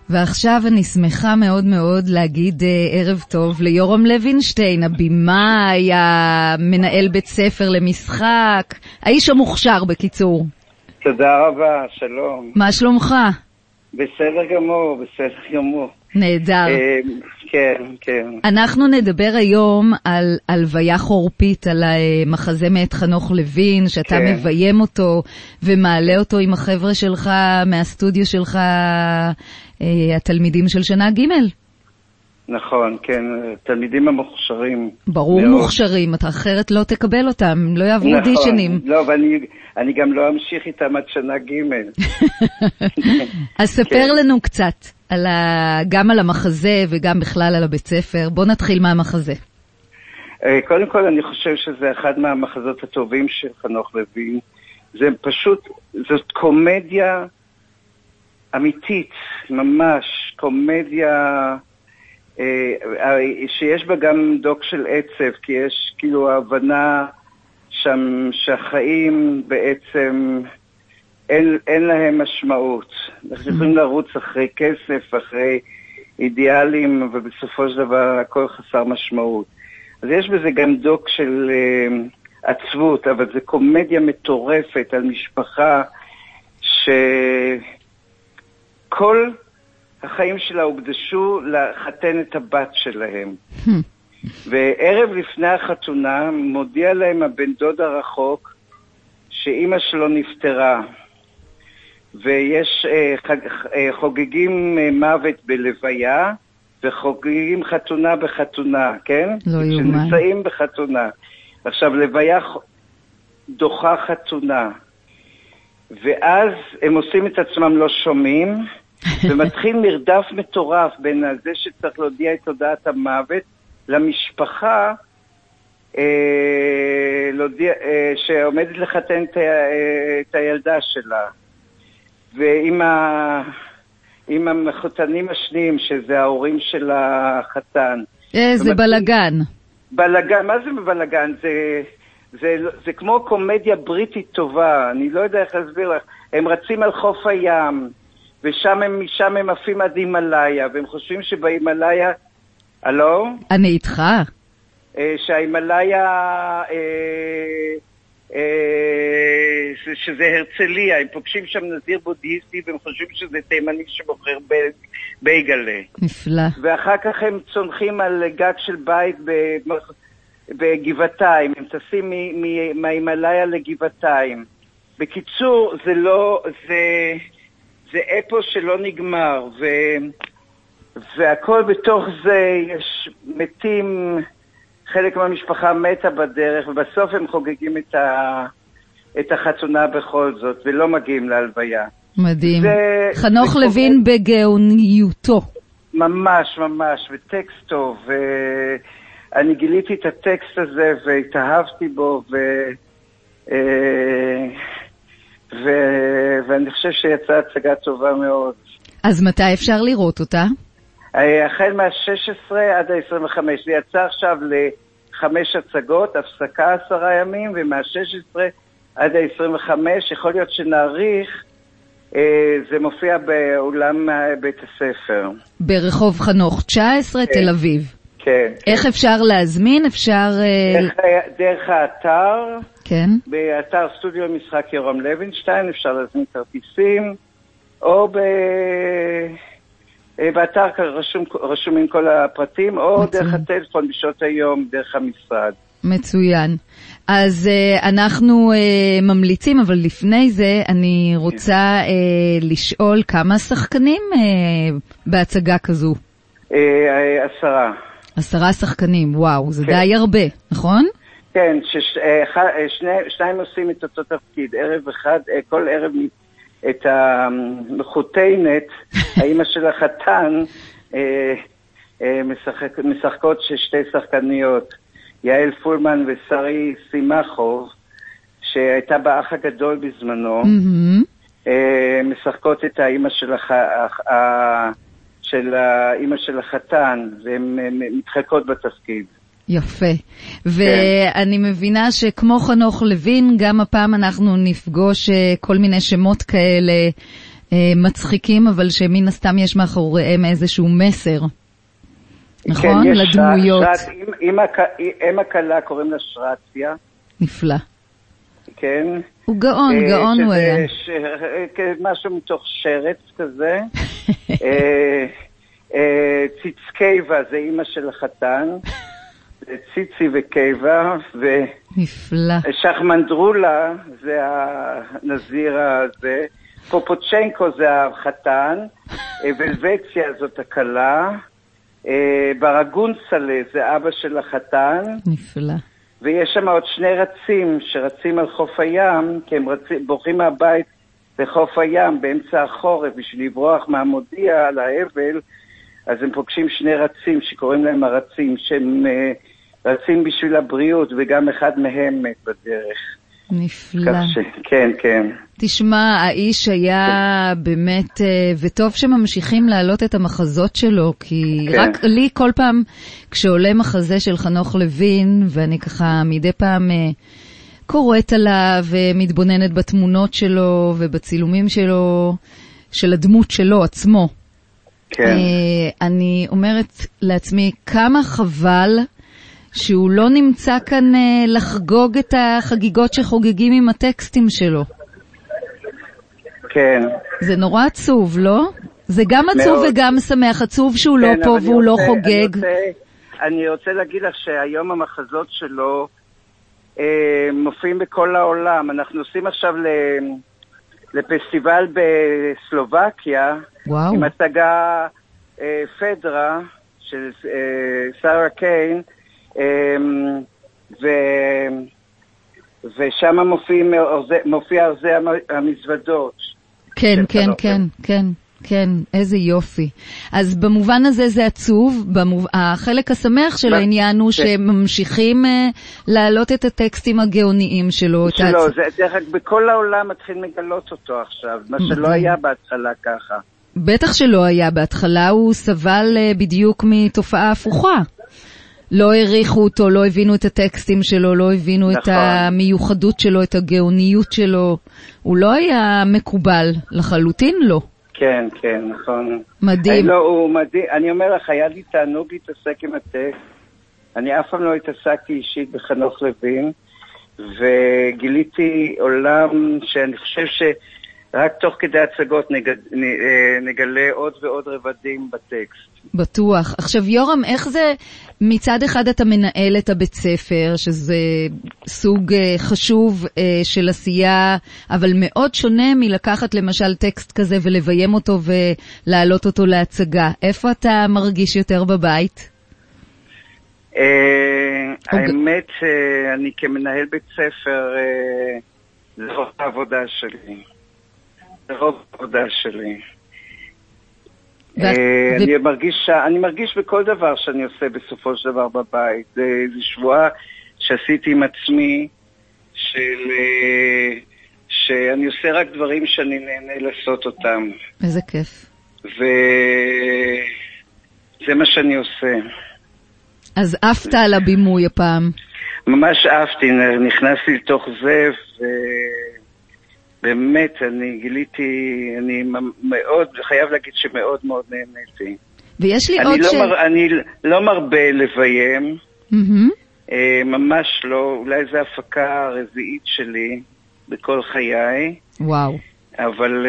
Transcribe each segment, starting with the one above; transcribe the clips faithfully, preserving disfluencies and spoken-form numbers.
ועכשיו אני שמחה מאוד מאוד להגיד ערב טוב ליורם לוינשטיין, הבימאי, המנהל בית ספר למשחק, האיש המוכשר בקיצור. תודה רבה, שלום. מה שלומך? בסדר גמור, בסדר גמור. נהדר. כן, כן. אנחנו נדבר היום על הלוויה חורפית, על המחזה מאת חנוך לוין, שאתה כן. מביים אותו ומעלה אותו עם החבר'ה שלך מהסטודיו שלך, התלמידים של שנה ג'. נכון, כן, תלמידים המוכשרים. ברור מאוד. מוכשרים, אתה אחרת לא תקבל אותם, לא יעברו נכון, דישנים. לא, ואני אני גם לא אמשיך איתם עד שנה ג'. אז ספר כן. לנו קצת. על ה... גם על המחזה וגם בכלל על הבית ספר. בוא נתחיל מהמחזה. קודם כל אני חושב שזה אחד מהמחזות הטובים של חנוך לוין. זה פשוט, זאת קומדיה אמיתית, ממש, קומדיה אה, שיש בה גם דוק של עצב, כי יש כאילו ההבנה שם שהחיים בעצם אין, אין להם משמעות. אנחנו יכולים לרוץ אחרי כסף, אחרי אידיאלים, ובסופו של דבר הכל חסר משמעות. אז יש בזה גם דוק של uh, עצבות, אבל זה קומדיה מטורפת על משפחה שכל החיים שלה הוקדשו לחתן את הבת שלהם. וערב לפני החתונה מודיע להם הבן דוד הרחוק שאמא שלו נפטרה. ויש אה, חג, אה, חוגגים אה, מוות בלוויה, וחוגגים חתונה בחתונה, כן? לא יומן. שנמצאים בחתונה. עכשיו, לוויה דוחה חתונה. ואז הם עושים את עצמם לא שומעים, ומתחיל מרדף מטורף בין זה שצריך להודיע את הודעת המוות, למשפחה, אה, להודיע, אה, שעומדת לחתן את, אה, את הילדה שלה. ועם ה... עם המחותנים השניים, שזה ההורים של החתן. איזה ומת... בלגן. בלגן, מה זה בלגן? זה, זה, זה כמו קומדיה בריטית טובה, אני לא יודע איך להסביר לך. הם רצים על חוף הים, ושם הם, משם הם עפים עד הימלאיה, והם חושבים שבהימלאיה... הלו? אני איתך. שההימלאיה... שזה הרצליה, הם פוגשים שם נזיר בודהיסטי והם חושבים שזה תימני שמוכר בייגלה. נפלא. ואחר כך הם צונחים על גג של בית בגבעתיים, הם טסים מההימלאיה לגבעתיים. בקיצור, זה לא, זה, זה אפוס שלא נגמר, ו, והכל בתוך זה יש מתים, חלק מהמשפחה מתה בדרך, ובסוף הם חוגגים את, ה, את החתונה בכל זאת, ולא מגיעים להלוויה. מדהים. זה, חנוך זה לוין קורה... בגאוניותו. ממש, ממש, וטקסט טוב. ואני גיליתי את הטקסט הזה, והתאהבתי בו, ו... ו... ואני חושב שיצאה הצגה טובה מאוד. אז מתי אפשר לראות אותה? החל מה-שש עשרה עד ה-עשרים וחמש. זה יצא עכשיו לחמש הצגות, הפסקה עשרה ימים, ומה-שש עשרה עד ה-עשרים וחמש, יכול להיות שנעריך, זה מופיע באולם בית הספר. ברחוב חנוך תשע עשרה, כן. תל אביב. כן. איך כן. אפשר להזמין? אפשר... דרך, דרך האתר. כן. באתר סטודיו משחק יורם לוינשטיין, אפשר להזמין כרטיסים, או ב... באתר רשום, רשומים כל הפרטים, או מצוין. דרך הטלפון בשעות היום, דרך המשרד. מצוין. אז uh, אנחנו uh, ממליצים, אבל לפני זה אני רוצה uh, לשאול כמה שחקנים uh, בהצגה כזו? Uh, עשרה. עשרה שחקנים, וואו, זה כן. די הרבה, נכון? כן, שש, uh, שני, שניים עושים את אותו תפקיד, ערב אחד, uh, כל ערב את המחותנת, האמא של החתן, uh, uh, משחק, משחקות ששתי שחקניות, יעל פולמן ושרי סימחוב, שהייתה באח הגדול בזמנו, mm-hmm. משחקות את האמא של, הח... של האמא של החתן, והן מתחלקות בתפקיד. יפה. ואני מבינה שכמו חנוך לוין, גם הפעם אנחנו נפגוש כל מיני שמות כאלה מצחיקים, אבל שמן הסתם יש מאחוריהם איזשהו מסר. נכון? כן, לדמויות. אם הקלה קוראים לה שרציה. נפלא. כן. הוא גאון, גאון הוא היה. משהו מתוך שרץ כזה. ציצקייבה זה אימא של החתן. ציצי וקייבה. נפלא. שחמנדרולה זה הנזיר הזה. פופוצ'נקו זה החתן. ולבציה זאת הקלה. ברגונסלה זה אבא של החתן. נפלא. ויש שם עוד שני רצים שרצים על חוף הים, כי הם רצים, בורחים מהבית לחוף הים באמצע החורף בשביל לברוח מהמודיע על האבל, אז הם פוגשים שני רצים שקוראים להם הרצים, שהם uh, רצים בשביל הבריאות, וגם אחד מהם מת בדרך. נפלא. ש... כן, כן. תשמע, האיש היה באמת, וטוב שממשיכים להעלות את המחזות שלו, כי כן. רק לי כל פעם כשעולה מחזה של חנוך לוין, ואני ככה מדי פעם קוראת עליו ומתבוננת בתמונות שלו ובצילומים שלו, של הדמות שלו עצמו. כן. אני אומרת לעצמי, כמה חבל שהוא לא נמצא כאן אה, לחגוג את החגיגות שחוגגים עם הטקסטים שלו. כן. זה נורא עצוב, לא? זה גם עצוב מאוד. וגם שמח. עצוב שהוא כן, לא פה והוא רוצה, לא חוגג. אני רוצה, אני רוצה להגיד לך שהיום המחזות שלו אה, מופיעים בכל העולם. אנחנו עושים עכשיו ל, לפסטיבל בסלובקיה, וואו. עם הצגה אה, פדרה של אה, סארה קיין, ו... ושם מופיעים, מופיע ארזי המזוודות. כן, כן, כן, כן, כן, איזה יופי. אז במובן הזה זה עצוב, במוב... החלק השמח של העניין הוא שממשיכים להעלות את הטקסטים הגאוניים שלו. שלא, זה דרך כלל בכל העולם מתחיל מגלות אותו עכשיו, מה שלא היה בהתחלה ככה. בטח שלא היה בהתחלה, הוא סבל בדיוק מתופעה הפוכה. לא העריכו אותו, לא הבינו את הטקסטים שלו, לא הבינו נכון. את המיוחדות שלו, את הגאוניות שלו. הוא לא היה מקובל, לחלוטין לא. כן, כן, נכון. מדהים. לא, הוא מדהים. אני אומר לך, היה לי תענוג להתעסק עם הטקסט. אני אף פעם לא התעסקתי אישית בחנוך לוין, וגיליתי עולם שאני חושב שרק תוך כדי הצגות נגד, נגלה עוד ועוד רבדים בטקסט. בטוח. עכשיו יורם, איך זה מצד אחד אתה מנהל את הבית ספר, שזה סוג חשוב של עשייה, אבל מאוד שונה מלקחת למשל טקסט כזה ולביים אותו ולהעלות אותו להצגה. איפה אתה מרגיש יותר בבית? האמת, אני כמנהל בית ספר, זה רוב העבודה שלי. זה רוב העבודה שלי. אני מרגיש, אני מרגיש בכל דבר שאני עושה בסופו של דבר בבית. זה שבועה שעשיתי עם עצמי, של, שאני עושה רק דברים שאני נהנה לעשות אותם. איזה כיף. וזה מה שאני עושה. אז עפת על הבימוי הפעם. ממש עפתי, נכנסתי לתוך זה, ובאמת אני גיליתי, אני מאוד, חייב להגיד שמאוד מאוד נהניתי. ויש לי אני עוד לא ש... מר, אני לא מרבה לביים, mm-hmm. ממש לא, אולי זו הפקה הרביעית שלי בכל חיי. וואו. אבל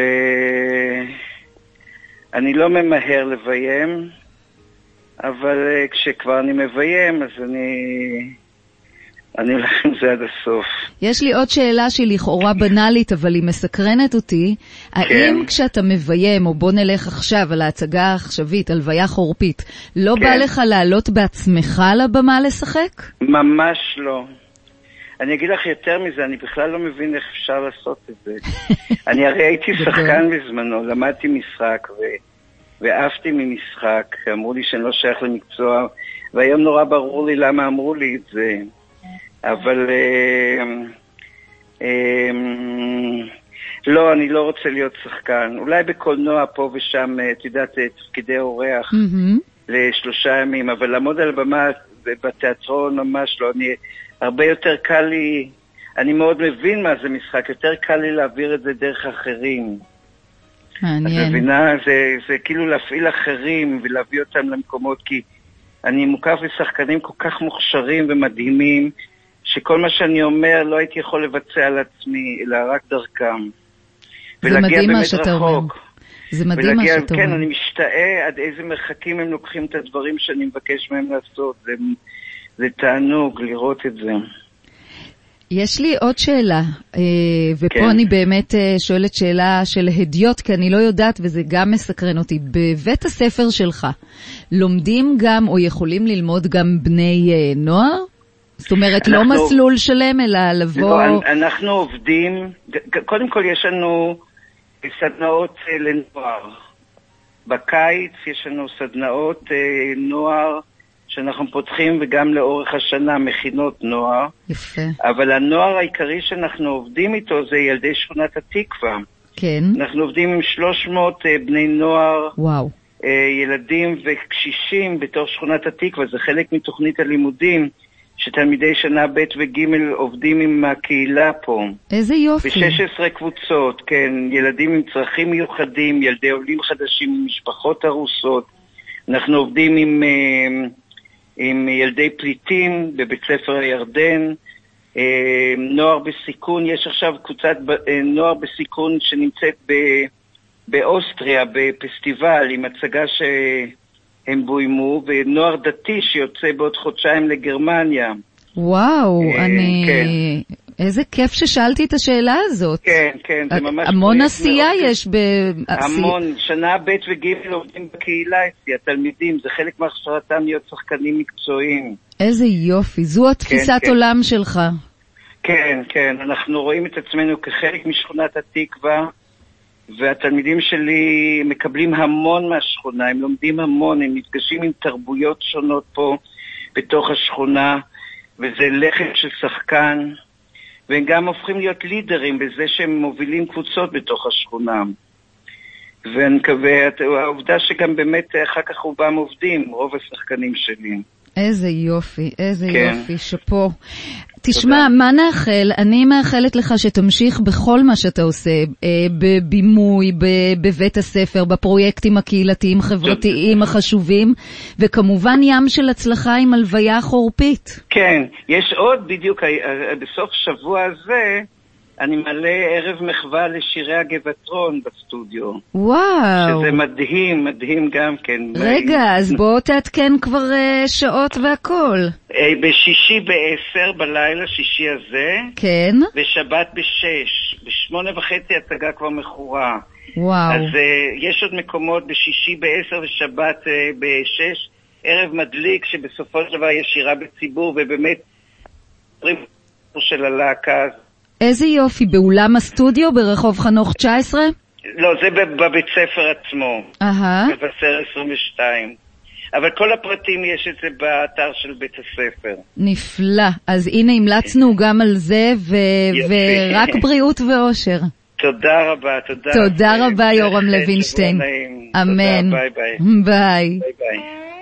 אני לא ממהר לביים, אבל כשכבר אני מביים, אז אני, אני הולך עם זה עד הסוף. יש לי עוד שאלה שהיא לכאורה בנלית, אבל היא מסקרנת אותי. כן. האם כשאתה מביים, או בוא נלך עכשיו על ההצגה העכשווית, על הלוויה חורפית, לא כן. בא לך לעלות בעצמך לבמה לשחק? ממש לא. אני אגיד לך יותר מזה, אני בכלל לא מבין איך אפשר לעשות את זה. אני הרי הייתי שחקן בזמנו, למדתי משחק ו... ואהבתי ממשחק, אמרו לי שאני לא שייך למקצוע, והיום נורא ברור לי למה אמרו לי את זה. אבל אה, אה, לא, אני לא רוצה להיות שחקן. אולי בקולנוע פה ושם, את יודעת, תפקידי אורח mm-hmm. לשלושה ימים, אבל לעמוד על הבמה בתיאטרון ממש לא. אני, הרבה יותר קל לי, אני מאוד מבין מה זה משחק, יותר קל לי להעביר את זה דרך אחרים. מעניין. את מבינה, זה, זה כאילו להפעיל אחרים ולהביא אותם למקומות, כי אני מוקף לשחקנים כל כך מוכשרים ומדהימים, שכל מה שאני אומר לא הייתי יכול לבצע על עצמי, אלא רק דרכם. זה מדהים מה שאתה אומר. זה מדהים מה שאתה אומר. כן, אני משתאה עד איזה מרחקים הם לוקחים את הדברים שאני מבקש מהם לעשות. זה, זה תענוג לראות את זה. יש לי עוד שאלה, ופה כן. אני באמת שואלת שאלה של הדיוט, כי אני לא יודעת, וזה גם מסקרן אותי. בבית הספר שלך, לומדים גם או יכולים ללמוד גם בני נוער? זאת אומרת, אנחנו, לא מסלול שלם, אלא לבוא... לא, אנחנו עובדים, קודם כל יש לנו סדנאות לנוער. בקיץ יש לנו סדנאות נוער, שאנחנו פותחים וגם לאורך השנה מכינות נוער. יפה. אבל הנוער העיקרי שאנחנו עובדים איתו זה ילדי שכונת התקווה. כן. אנחנו עובדים עם שלוש מאות בני נוער. וואו. ילדים וקשישים בתוך שכונת התקווה. זה חלק מתוכנית הלימודים שתלמידי שנה ב' וג' עובדים עם הקהילה פה. איזה יופי. ב-שש עשרה קבוצות, כן. ילדים עם צרכים מיוחדים, ילדי עולים חדשים עם משפחות הרוסות. אנחנו עובדים עם... עם ילדי פליטים בבית ספר הירדן, נוער בסיכון, יש עכשיו קבוצת נוער בסיכון שנמצאת באוסטריה, בפסטיבל, עם הצגה שהם בוימו, ונוער דתי שיוצא בעוד חודשיים לגרמניה. וואו, אני... כן. איזה כיף ששאלתי את השאלה הזאת. כן, כן, זה ממש... המון עשייה יש ב... המון, שנה ב' וג' עובדים בקהילה אצלי, התלמידים, זה חלק מהכשרתם להיות שחקנים מקצועיים. איזה יופי, זו התפיסת כן, עולם כן. שלך. כן, כן, אנחנו רואים את עצמנו כחלק משכונת התקווה, והתלמידים שלי מקבלים המון מהשכונה, הם לומדים המון, הם נפגשים עם תרבויות שונות פה בתוך השכונה, וזה לחם של שחקן, והם גם הופכים להיות לידרים בזה שהם מובילים קבוצות בתוך השכונה. ואני מקווה, העובדה שגם באמת אחר כך רובם עובדים, רוב השחקנים שלי. איזה יופי, איזה כן. יופי, שפו. תשמע, מה נאחל? אני מאחלת לך שתמשיך בכל מה שאתה עושה, בבימוי, בבית הספר, בפרויקטים הקהילתיים, חברתיים החשובים, וכמובן ים של הצלחה עם הלוויה חורפית. כן, יש עוד בדיוק, בסוף שבוע הזה, אני מלא ערב מחווה לשירי הגבעתרון בסטודיו. וואו. שזה מדהים, מדהים גם כן. רגע, אז בוא תעדכן כבר uh, שעות והכל. Uh, בשישי בעשר בלילה, שישי הזה. כן. ושבת בשש. בשמונה וחצי הצגה כבר מחורה. וואו. אז uh, יש עוד מקומות בשישי בעשר ושבת uh, בשש. ערב מדליק שבסופו של דבר יש שירה בציבור, ובאמת של הלהקה. איזה יופי, באולם הסטודיו ברחוב חנוך תשע עשרה? לא, זה בבית ספר עצמו. אהה. בבשר עשרים ושתיים. אבל כל הפרטים יש את זה באתר של בית הספר. נפלא. אז הנה המלצנו גם על זה, ו- ורק בריאות ואושר. תודה רבה, תודה. תודה רבה, יורם לוינשטיין. אמן. ביי ביי. ביי ביי.